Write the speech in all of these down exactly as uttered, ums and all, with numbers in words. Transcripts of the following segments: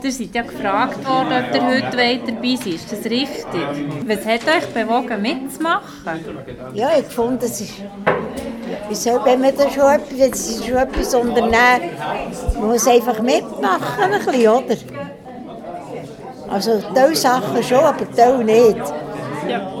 Ihr seid ja gefragt worden, ob ihr heute dabei seid. Ist das richtig? Was hat euch bewogen, mitzumachen? Ja, ich fand, das ist, wieso, wenn man da schon etwas, wenn sie schon etwas unternehmen, man muss einfach mitmachen, ein bisschen, oder? Also, diese Sachen schon, aber diese nicht. Ja.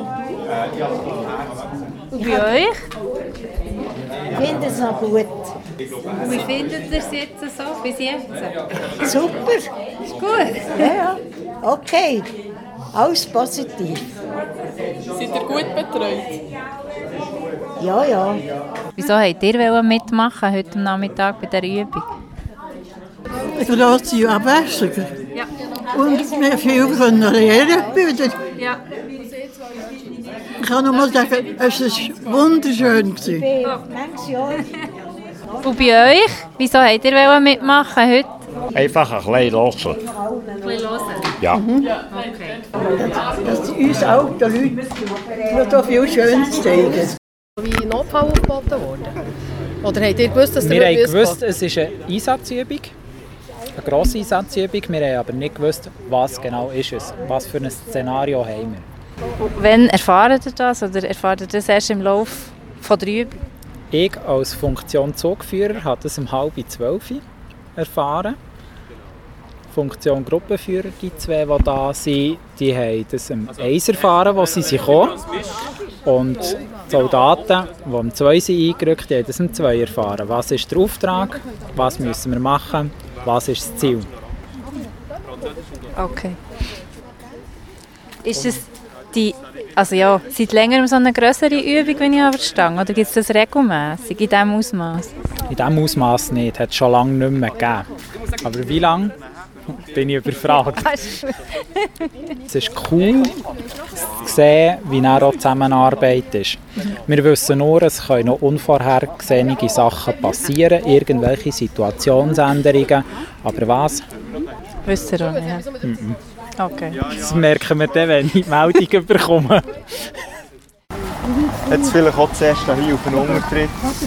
Und bei euch? Ich finde es noch gut. Und wie findet ihr es jetzt so, bis jetzt? Super. Ist gut? Ja, ja. Okay. Alles positiv. Seid ihr gut betreut? Ja, ja. Wieso wollt ihr mitmachen heute Nachmittag bei dieser Übung? Grosse Abwechslung. Ja. Und wir viel von lernen wieder. Ja. Ich kann nur mal sagen, es war wunderschön. Und bei euch? Wieso wollt ihr mitmachen heute? Einfach ein bisschen hören. Ein bisschen hören? Ja. Mhm. Okay. Dass uns alten Leute noch so viel Schönes zeigen. Wie Notfall aufgeboten worden? Oder habt ihr gewusst, dass wir haben gewusst, es ist eine Einsatzübung, eine grosse Einsatzübung. Wir haben aber nicht gewusst, was genau ist es, was für ein Szenario haben wir. Wann erfahrt ihr das oder erfahrt ihr das erst im Laufe der Übung? Ich als Funktion Zugführer habe das um halb zwölf erfahren. Funktion Gruppenführer, die zwei, die da sind, die haben das um eins erfahren, wo sie kamen. Und die Soldaten, die um zwei sind eingerückt sind, haben das um zwei erfahren. Was ist der Auftrag? Was müssen wir machen? Was ist das Ziel? Okay. Ist es die, also ja, seit längerem so eine grössere Übung, wenn ich verstehe? Oder gibt es das regelmässig in diesem Ausmaß? In diesem Ausmaß nicht, hat es schon lange nicht mehr gegeben. Aber wie lange? Bin ich überfragt. Es ist cool zu sehen, wie dann auch die Zusammenarbeit ist. Wir wissen nur, es können noch unvorhergesehene Sachen passieren, irgendwelche Situationsänderungen. Aber was? Wisst ihr auch nicht? Ja. Mm-mm. Okay. Das merken wir dann, wenn ich Meldungen bekomme. Jetzt vielleicht auch zuerst hier auf den Untertritt.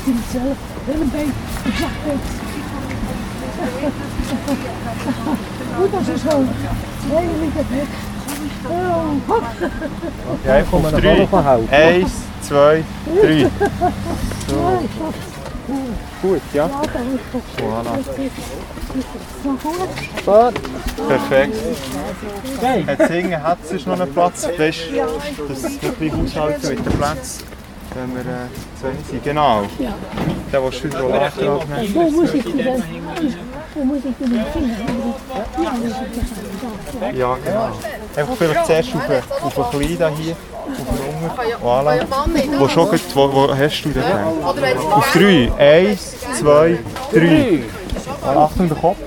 Ja, ich komme auf drei. Eins, zwei, drei. So. Gut, ja? Voilà. Perfekt. Jetzt hinten hat es noch einen Platz. Weißt du, dass wir ein bisschen haushalten mit dem Platz, wenn wir äh, zu wenig sind. Genau. Der, der schon den Rollator abnehmen. Wo muss ich denn? Wo muss ich denn hin? Ja, genau. Einfach vielleicht zuerst auf den, auf den Kleinen hier, auf den Hunger. Voilà. Wo, schon, wo, wo hast du den denn? Auf drei. Eins, zwei, drei. Achtung, den Kopf.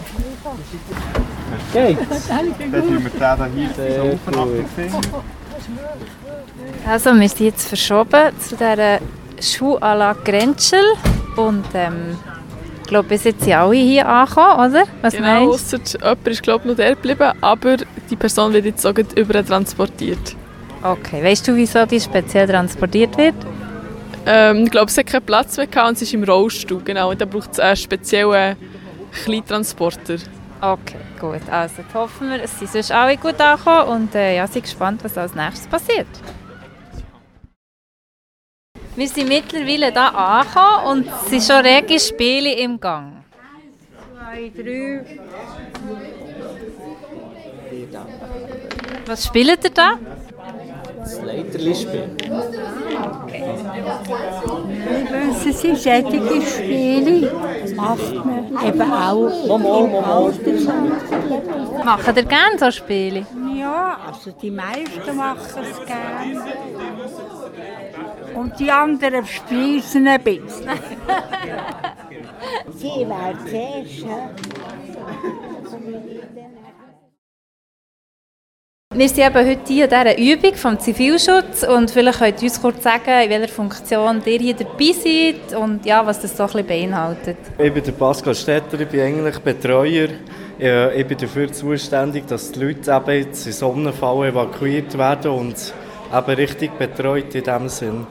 Okay. Dann tun wir den hier so aufeinander finden. Also, wir sind jetzt verschoben zu dieser Schuhanlage Grenschel. Und ähm, ich glaube, bis jetzt sind alle hier angekommen, oder? Was genau, meinst du? ausser jemand ist glaube ich noch der geblieben, aber die Person wird jetzt sogar übertransportiert. Okay, weißt du, wieso die speziell transportiert wird? Ähm, ich glaube, sie hat keinen Platz mehr gehabt und sie ist im Rollstuhl, genau. Und da braucht es einen speziellen Kleintransporter. Okay, gut. Also hoffen wir, es sind sonst alle gut angekommen und äh, ja, sind gespannt, was als nächstes passiert. Wir sind mittlerweile hier angekommen und es sind schon rege Spiele im Gang. Zwei, drei. Was spielt ihr da? Das Leiterli-Spiel. Okay. Es sind solche Spiele, macht man eben auch Mama, im Mama. Alter. Macht ihr gerne so Spiele? Ja, also die meisten machen es gerne. Und die anderen sprießen ein bisschen. Sie wäre zuerst. Wir sind eben heute hier an dieser Übung vom Zivilschutz und vielleicht könnt ihr uns kurz sagen, in welcher Funktion ihr hier dabei seid und ja, was das so ein bisschen beinhaltet. Ich bin der Pascal Stetter, ich bin eigentlich Betreuer. Ich bin dafür zuständig, dass die Leute eben jetzt in Sonnenfall evakuiert werden und eben richtig betreut in diesem Sinn. Mhm.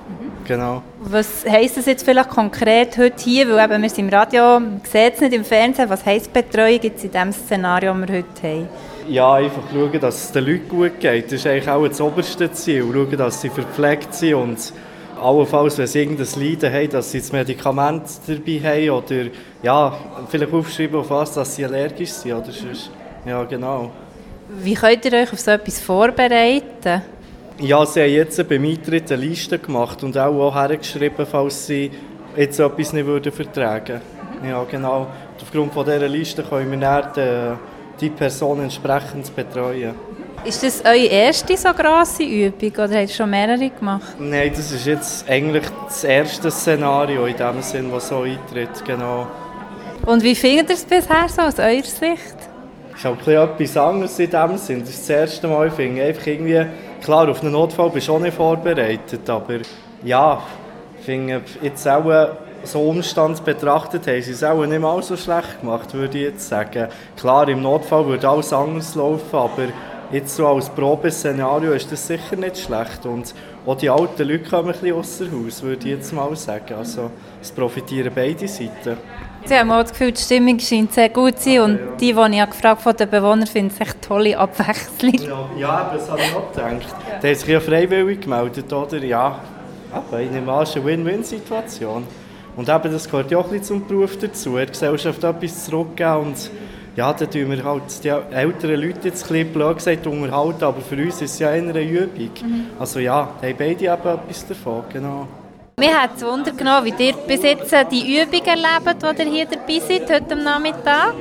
genau. Was heisst das jetzt vielleicht konkret heute hier? Weil eben wir sind im Radio, man sieht es nicht im Fernsehen. Was heisst Betreuung jetzt in dem Szenario, das wir heute haben? Ja, einfach schauen, dass es den Leuten gut geht. Das ist eigentlich auch das oberste Ziel. Schauen, dass sie verpflegt sind und allenfalls, wenn sie irgendein Leiden haben, dass sie das Medikament dabei haben oder ja, vielleicht aufschreiben, auf was dass sie allergisch sind. Oder sonst. Ja, genau. Wie könnt ihr euch auf so etwas vorbereiten? Ja, sie haben jetzt beim Eintritt eine Liste gemacht und auch, auch hergeschrieben, falls sie jetzt etwas nicht würden vertragen würden. Ja, genau. Und aufgrund von dieser Liste können wir dann die, die Person entsprechend betreuen. Ist das eure erste so grosse Übung oder habt ihr schon mehrere gemacht? Nein, das ist jetzt eigentlich das erste Szenario in dem Sinn, das so eintritt. Genau. Und wie findet ihr es bisher so aus eurer Sicht? Es ist auch etwas anderes in dem Sinn. Das ist das erste Mal, ich finde, einfach irgendwie, klar, auf einen Notfall bist du auch nicht vorbereitet, aber ja, ich finde, jetzt auch so Umstand betrachtet haben sie es auch nicht mal so schlecht gemacht, würde ich jetzt sagen. Klar, im Notfall würde alles anders laufen, aber jetzt so als Probeszenario ist das sicher nicht schlecht. Und auch die alten Leute kommen ein bisschen ausser Haus, würde ich jetzt mal sagen. Also es profitieren beide Seiten. Sie haben auch das Gefühl, die Stimmung scheint sehr gut zu sein und die, die ich gefragt von den Bewohnern, finden es echt eine tolle Abwechslung. Ja, ja, das habe ich auch gedacht. Die haben sich ja freiwillig gemeldet, oder? Ja, aber ich nehme an, es ist eine Win-Win-Situation. Und eben, das gehört ja auch ein bisschen zum Beruf dazu, der Gesellschaft etwas zurückgeben und ja, dann tun wir halt die älteren Leute jetzt ein bisschen blöd gesagt unterhalten, aber für uns ist es ja eher eine Übung. Mhm. Also ja, da haben beide eben etwas davon, genau. Mir hat es Wunder genommen, wie ihr bis jetzt die Übung erlebt, die ihr hier dabei seid, heute am Nachmittag.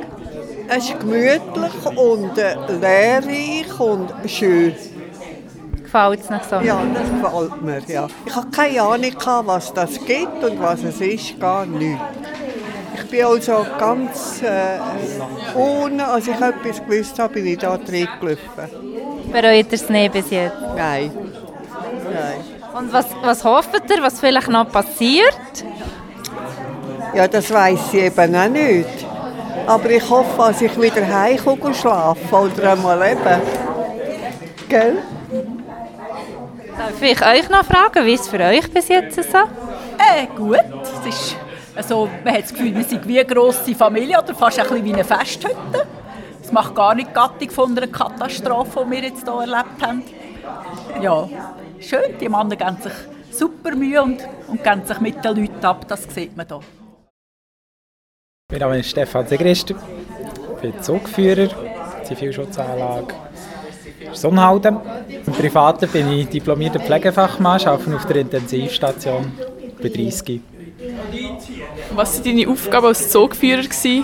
Es ist gemütlich und äh, lehrreich und schön. Gefällt es noch so? Ja, das gefällt mir, ja. Ich hatte keine Ahnung, was das gibt und was es ist, gar nichts. Ich bin also ganz äh, ohne, als ich etwas gewusst habe, bin ich da drin gelaufen. Bereut ihr es nicht bis jetzt? Nein. Nein. Und was, was hofft ihr, was vielleicht noch passiert? Ja, das weiss ich eben auch nicht. Aber ich hoffe, dass ich wieder heimkomme schlafen oder einmal leben. Gell? Darf ich euch noch fragen, wie ist es für euch bis jetzt so? Äh, gut. Es ist also, man hat das Gefühl, wir sind wie eine grosse Familie oder fast ein bisschen wie eine Festhütte. Es macht gar nicht die Gattung von einer Katastrophe, die wir jetzt hier erlebt haben. Ja, schön, die Männer geben sich super Mühe und, und geben sich mit den Leuten ab, das sieht man hier. Mein Name ist Stefan Segrist, ich bin Zugführer, Zivilschutzanlage Sonnhalden. Im Privaten bin ich diplomierter Pflegefachmann, arbeite auf der Intensivstation, bin dreißig. Was waren deine Aufgaben als Zugführer?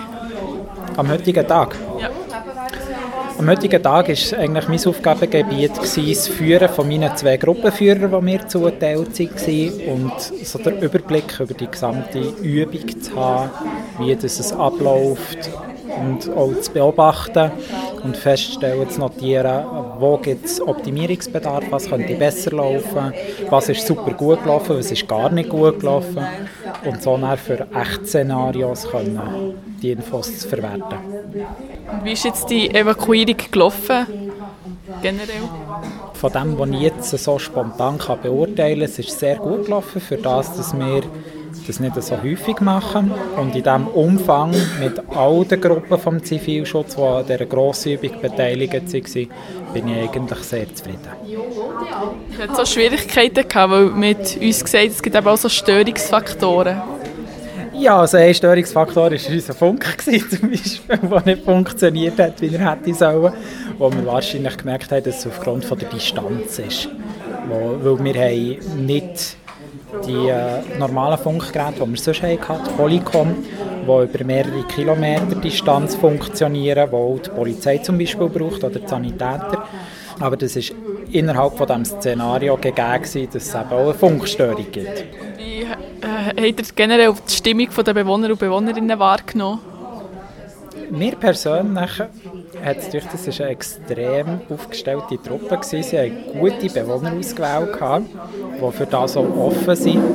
Am heutigen Tag? Ja. Am heutigen Tag war eigentlich mein Aufgabengebiet das Führen von meinen zwei Gruppenführern, die mir zugeteilt waren, und so den Überblick über die gesamte Übung zu haben, wie das es abläuft und auch zu beobachten und feststellen, zu notieren, wo gibt es Optimierungsbedarf, was könnte besser laufen, was ist super gut gelaufen, was ist gar nicht gut gelaufen, und so dann für Echtszenarios können die Infos zu verwerten. Und wie ist jetzt die Evakuierung gelaufen, generell? Von dem, was ich jetzt so spontan kann beurteilen kann, es ist sehr gut gelaufen, für das, dass wir das nicht so häufig machen. Und in diesem Umfang mit all den Gruppen vom Zivilschutz, die an dieser Grossübung beteiligt waren, bin ich eigentlich sehr zufrieden. Es hat so Schwierigkeiten gehabt, weil mit uns gesagt, es gibt eben auch so Störungsfaktoren. Ja, also ein Störungsfaktor war unser Funk, zum Beispiel, der nicht funktioniert hat, wie er hätte sollen. Wo wir wahrscheinlich gemerkt haben, dass es aufgrund von der Distanz ist. Wo, weil wir haben nicht die äh, normalen Funkgeräte, die wir sonst hatten, Polycom, die über mehrere Kilometer Distanz funktionieren, die auch die Polizei zum Beispiel braucht oder die Sanitäter. Aber das war innerhalb von diesem Szenario gegeben, dass es eben auch eine Funkstörung gibt. Wie äh, habt ihr generell die Stimmung der Bewohner und Bewohnerinnen wahrgenommen? Mir persönlich hat es durch das ist eine extrem aufgestellte Truppe gewesen. Sie haben gute Bewohner ausgewählt, die für das auch offen sind.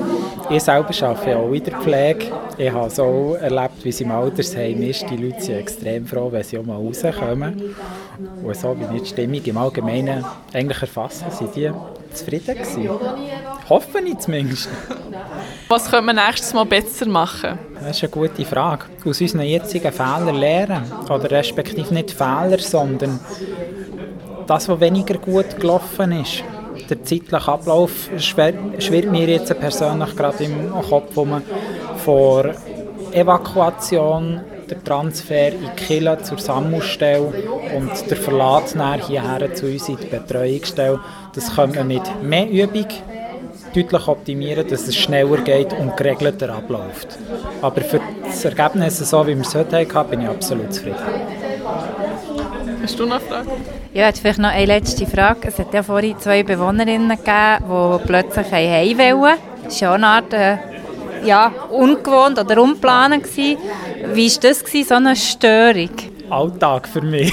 ich selber arbeite auch in der Pflege. Ich habe so erlebt, wie es im Altersheim ist. Die Leute sind extrem froh, wenn sie auch mal rauskommen. Und so wie ich die Stimmung im Allgemeinen eigentlich erfasse, sind die zufrieden gewesen. Hoffe ich zumindest. Was könnte man nächstes Mal besser machen? Das ist eine gute Frage. Aus unseren jetzigen Fehlern lernen. Oder respektive nicht Fehler, sondern das, was weniger gut gelaufen ist. Der zeitliche Ablauf schwirrt mir jetzt persönlich gerade im Kopf, wo man vor Evakuation, der Transfer in die Kirche zur Sammelstelle und der Verlat hierher zu uns in die Betreuungsstelle. Das können wir mit mehr Übung deutlich optimieren, dass es schneller geht und geregelter abläuft. Aber für das Ergebnis, so wie wir es heute hatten, bin ich absolut zufrieden. Hast du noch eine Frage? Ja, jetzt vielleicht noch eine letzte Frage. Es hat ja vorhin zwei Bewohnerinnen gegeben, die plötzlich heim wollten. Das war ja eine Art äh, ja, ungewohnt oder unplanend. Wie war das, so eine Störung? Alltag für mich.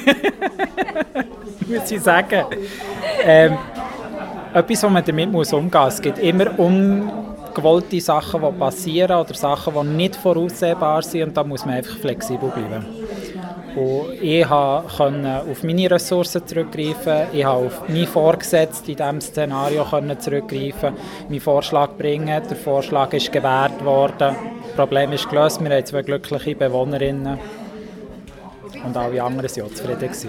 Muss ich sagen. Ähm, etwas, was man damit muss umgehen muss. Es gibt immer ungewollte Sachen, die passieren oder Sachen, die nicht voraussehbar sind. Und da muss man einfach flexibel bleiben. Und ich konnte auf meine Ressourcen zurückgreifen, ich konnte auf meinen Vorgesetzten in diesem Szenario zurückgreifen, meinen Vorschlag bringen, der Vorschlag ist gewährt worden, das Problem ist gelöst, wir haben zwei glückliche Bewohnerinnen und alle anderen waren auch zufrieden gewesen.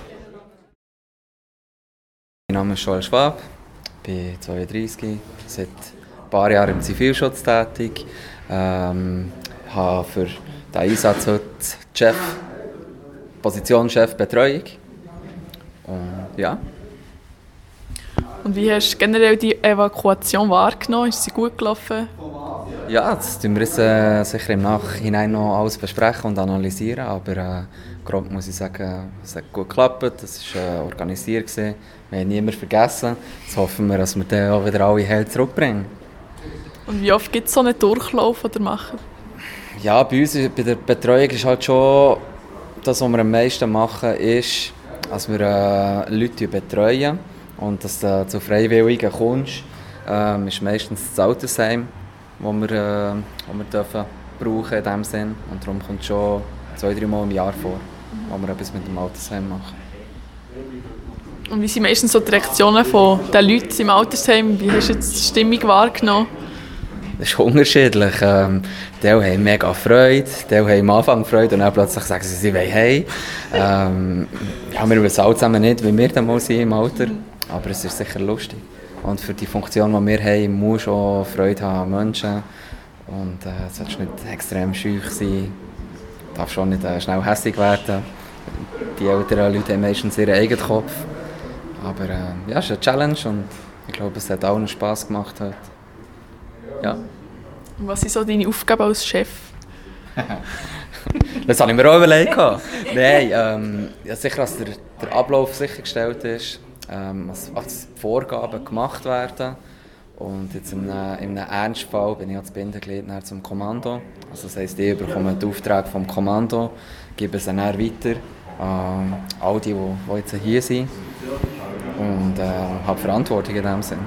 Mein Name ist Joel Schwab, ich bin zweiunddreissig, seit ein paar Jahren im Zivilschutz tätig, ähm, habe für diesen Einsatz heute Chef Position Chef Betreuung. Und, ja. Und wie hast du generell die Evakuation wahrgenommen? Ist sie gut gelaufen? Ja, das tun wir jetzt, äh, sicher im Nachhinein noch alles besprechen und analysieren. Aber äh, grob muss ich sagen, es hat gut geklappt. Es war äh, organisiert gewesen. Wir haben niemanden vergessen. Jetzt hoffen wir, dass wir dann auch wieder alle heil zurückbringen. Und wie oft gibt es so einen Durchlauf oder machen? Ja, bei uns bei der Betreuung ist halt schon das, was wir am meisten machen, ist, dass wir äh, Leute betreuen und dass du zu Freiwilligen kommst, äh, ist meistens das Altersheim, das wir, äh, wir dürfen brauchen in diesem Sinn. Und darum kommt es schon zwei, drei Mal im Jahr vor, wo wir etwas mit dem Altersheim machen. Und wie sind meistens so die Reaktionen von den Leuten im Altersheim? Wie hast du jetzt die Stimmung wahrgenommen? Das ist unterschiedlich. Ähm, die haben mega Freude, die haben am Anfang Freude und dann plötzlich sagen sie, sie wollen heim. Ähm, ja, wir wissen alle zusammen nicht, wie wir dann mal sind im Alter, aber es ist sicher lustig. Und für die Funktion, die wir haben, musst du auch Freude haben an Menschen. Und äh, es solltest nicht extrem schüch sein, du darfst auch nicht äh, schnell hässig werden. Die älteren Leute haben meistens ihren eigenen Kopf. Aber äh, ja, es ist eine Challenge und ich glaube, es hat allen Spass gemacht heute. Ja. Und was sind so deine Aufgaben als Chef? Das habe ich mir auch überlegt. Nein, ähm, ja, sicher, dass der, der Ablauf sichergestellt ist, ähm, dass, dass Vorgaben gemacht werden. Und jetzt in einem, in einem Ernstfall bin ich als Bindeglied zum Kommando. Also das heisst, ich bekomme den Auftrag vom Kommando, gebe es dann weiter an äh, all die, die jetzt hier sind. Und äh, habe Verantwortung in diesem Sinne.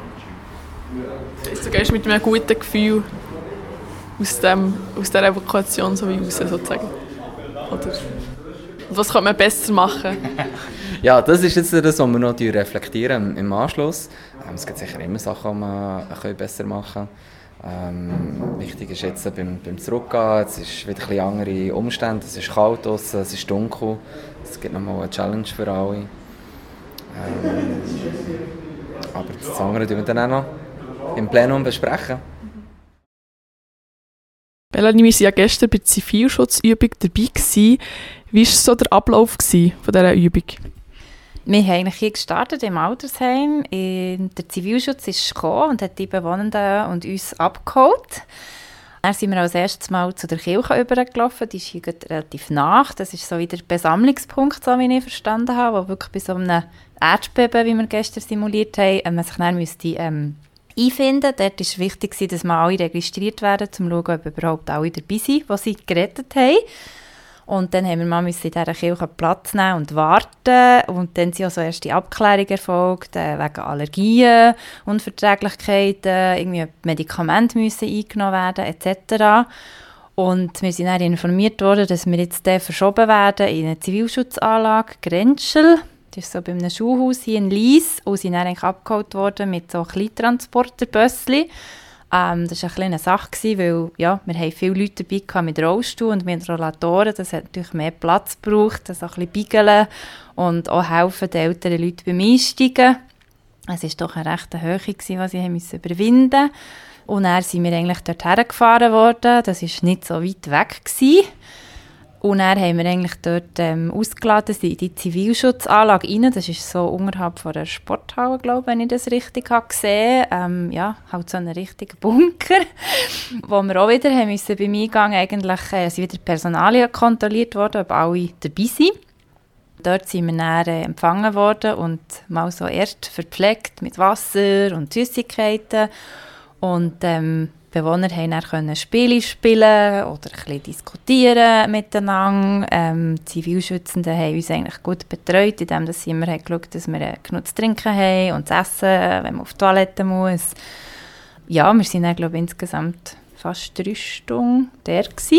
Du gehst mit einem guten Gefühl aus, dem, aus dieser Evakuation so wie raus, sozusagen. Oder was kann man besser machen? Ja, das ist jetzt das, was wir noch reflektieren im Anschluss. Ähm, es gibt sicher immer Sachen, die man besser machen kann. Ähm, wichtig ist jetzt beim, beim Zurückgehen, es ist wieder ein bisschen andere Umstände, es ist kalt draussen, es ist dunkel. Es gibt nochmal eine Challenge für alle. Ähm, aber das andere tun wir dann auch noch im Plenum besprechen. Melanie, wir waren ja gestern bei der Zivilschutzübung dabei. Wie war so der Ablauf von dieser Übung? Wir haben eigentlich hier gestartet im Altersheim. Der Zivilschutz ist gekommen und hat die Bewohnenden und uns abgeholt. Dann sind wir als erstes Mal zu der Kirche übergelaufen. Die ist hier relativ nah. Das ist so wieder der Besammlungspunkt, so wie ich verstanden habe, wo wirklich bei so einem Erdbeben, wie wir gestern simuliert haben, man sich dann müsste, ähm, einfinden. Dort war es wichtig, dass wir alle registriert werden, um zu schauen, ob überhaupt alle dabei sind, die sie gerettet haben. Und dann haben wir mal in dieser Kirche Platz nehmen und warten. Und dann sind auch so erste Abklärungen erfolgt, äh, wegen Allergien, Unverträglichkeiten, irgendwie Medikamente müssen eingenommen werden, et cetera. Und wir sind dann informiert worden, dass wir jetzt verschoben werden in eine Zivilschutzanlage Grenschel. Das ist so bei einem Schulhaus hier in Lies. Und sind dann eigentlich abgeholt worden mit so Kleintransporterbösschen. Ähm, das war eine kleine Sache, weil ja, wir haben viele Leute dabei mit Rollstuhl und mit Rollatoren. Das hat natürlich mehr Platz gebraucht, das ein bisschen biegeln und auch helfen den älteren Leuten beim Einsteigen. Es war doch eine recht Höhe, die sie überwinden mussten. Und dann sind wir eigentlich dorthin gefahren worden. Das war nicht so weit weg gewesen. Und dann haben wir eigentlich dort ähm, ausgeladen in die Zivilschutzanlage rein. Das ist so unterhalb von der Sporthalle, glaube ich, wenn ich das richtig habe gesehen habe. Ähm, ja, halt so ein richtiger Bunker, wo wir auch wieder haben müssen beim Eingang eigentlich äh, sind wieder Personalien kontrolliert worden, ob alle dabei sind. Dort sind wir dann äh, empfangen worden und mal so erst verpflegt mit Wasser und Süßigkeiten. Und ähm, die Bewohner konnten dann Spiele spielen oder ein bisschen diskutieren miteinander. Ähm, die Zivilschützenden haben uns eigentlich gut betreut, indem sie immer geschaut haben, dass wir genug zu trinken haben und zu essen, wenn man auf die Toilette muss. Ja, wir waren dann, glaube ich, insgesamt fast drei Stunden da gewesen.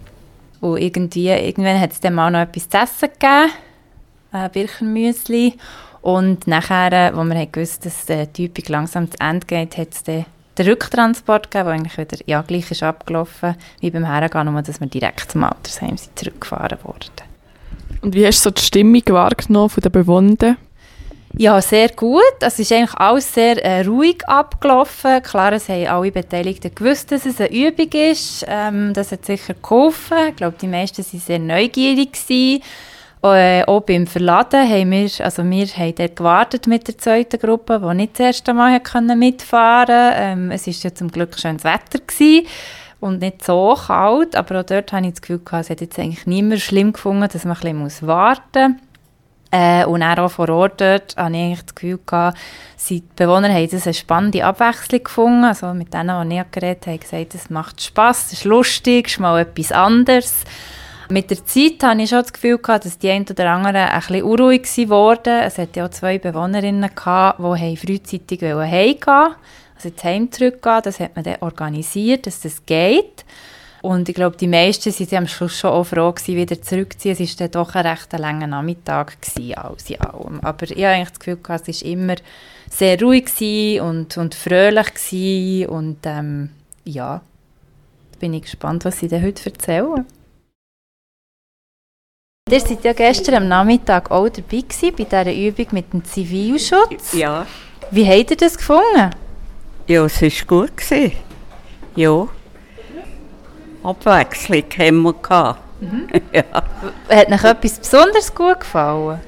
Und irgendwie, irgendwann hat es dann mal noch etwas zu essen gegeben, ein Birchenmüsli. Und nachher, als wir gewusst haben, dass die Übung langsam zu Ende geht, hat es dann den Rücktransport gegeben, der eigentlich wieder ja, gleich ist abgelaufen wie beim Hergehen, nur dass wir direkt zum Altersheim sind zurückgefahren wurden. Und wie hast du so die Stimmung wahrgenommen von den Bewohnern? Ja, sehr gut. Es ist eigentlich alles sehr äh, ruhig abgelaufen. Klar, es haben alle Beteiligten gewusst, dass es eine Übung ist. Ähm, das hat sicher geholfen. Ich glaube, die meisten waren sehr neugierig gewesen. Äh, auch beim Verladen haben wir, also wir haben dort gewartet mit der zweiten Gruppe, die nicht das erste Mal mitfahren konnte. Ähm, es war ja zum Glück schönes Wetter gewesen und nicht so kalt, aber auch dort habe ich das Gefühl gehabt, es hat jetzt eigentlich niemand schlimm gefunden, dass man ein bisschen warten muss. Äh, und auch vor Ort dort habe ich eigentlich das Gefühl gehabt, die Bewohner haben das eine spannende Abwechslung gefunden. Also mit denen, die ich geredet habe, haben gesagt, es macht Spass, es ist lustig, es ist mal etwas anderes. Mit der Zeit hatte ich schon das Gefühl gehabt, dass die einen oder anderen ein bisschen unruhig wurden. Es hatte ja auch zwei Bewohnerinnen gehabt, die frühzeitig heimgehen wollten, also ins Heim zurückgehen. Das hat man dann organisiert, dass das geht. Und ich glaube, die meisten waren am Schluss schon auch froh gewesen, wieder zurückzuziehen. Es war dann doch ein recht langer Nachmittag gewesen, alles in allem. Aber ich habe eigentlich das Gefühl gehabt, es war immer sehr ruhig und, und fröhlich gewesen. Und ähm, ja, da bin ich gespannt, was sie denn heute erzählen. Ihr seid ja gestern am Nachmittag auch dabei gewesen, bei dieser Übung mit dem Zivilschutz. Ja. Wie habt ihr das gefunden? Ja, es war gut. Ja. Abwechslung haben wir gehabt. Mhm. Ja. Hat euch etwas besonders gut gefallen?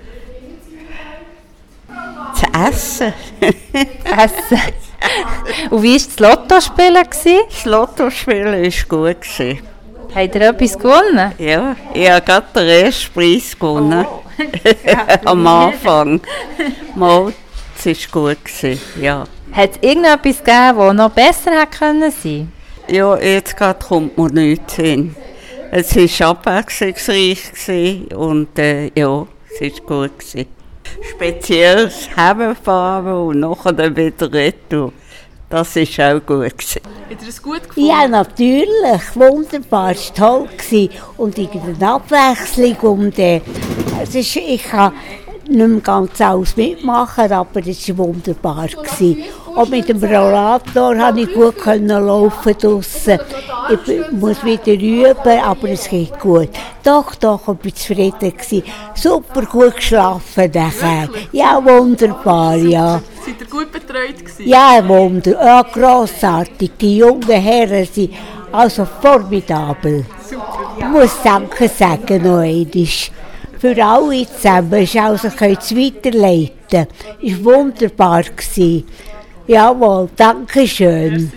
Das Essen. Essen. Und wie war das Lottospielen? Das Lottospielen war gut. Habt ihr etwas gewonnen? Ja, ich habe gerade den ersten Preis gewonnen. Oh. Am Anfang. Mal, es war gut. Ja. Hat es irgendetwas gegeben, das noch besser hätte sein können? Ja, jetzt gerade kommt mir nichts hin. Es war abwechslungsreich und äh, ja, es war gut. Speziell das Heimfahren und nachher dann wieder retour. Das war auch gut. Hat ihr es gut gefunden? Ja, natürlich. Wunderbar. Es war toll. Und irgendeine Abwechslung. Und, äh, es ist, ich kann nicht mehr ganz alles mitmachen, aber es war wunderbar. Und mit dem Rollator konnte ich gut laufen draussen. Ich muss wieder üben, aber es geht gut. Doch, doch, ich war zufrieden. Super gut geschlafen nachher. Ja, wunderbar, ja. Seid ihr gut betreut gewesen? Ja, wunderbar. Ja, grossartig. Die jungen Herren sind also formidabel. Ich muss Danke sagen noch einmal. Für alle zusammen. Also könnt es weiterleiten. Es war wunderbar. Jawohl, danke schön.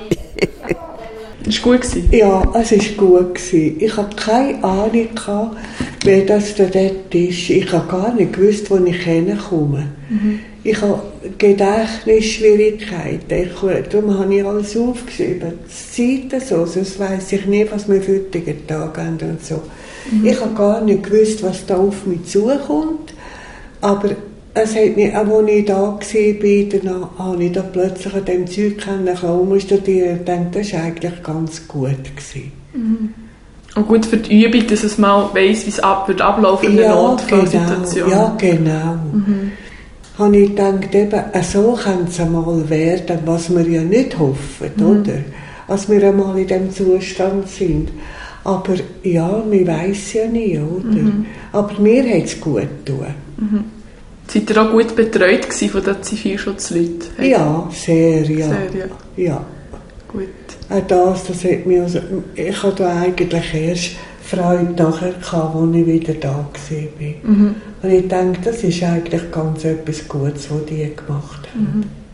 Es war gut? Ja, es war gut. Ich hatte keine Ahnung, wer das da dort ist. Ich habe gar nicht gewusst, wo ich hinkomme. Mhm. Ich habe Gedächtnisschwierigkeiten. Darum habe ich alles aufgeschrieben. Die Zeiten so, sonst weiss ich nie, was wir für heutige Tage haben und so. Mhm. Ich habe gar nicht gewusst, was da auf mich zukommt. Aber es hat mich, auch als ich da war, dann habe ich da plötzlich an diesem Zeug umstudieren und dachte, das war eigentlich ganz gut gewesen. Mhm. Und gut für die Übung, dass es mal weiss, wie es ab, wird ablaufen in einer ja, Notfallsituation. Genau. Ja, genau. Mhm. Habe ich gedacht, eben, so kann es einmal werden, was wir ja nicht hoffen, mhm. oder? Als wir einmal in diesem Zustand sind. Aber ja, man weiss ja nie, oder? Mhm. Aber mir hat es gut getan. Mhm. Seid ihr auch gut betreut von den Zivilschutzleuten? Ja, sehr, ja. Sehr, ja. ja. Gut. Auch das, das hat mich also, ich hatte da eigentlich erst Freude nachher gehabt, als ich wieder da war. Mhm. Und ich denke, das ist eigentlich ganz etwas Gutes, was die gemacht haben. Mhm.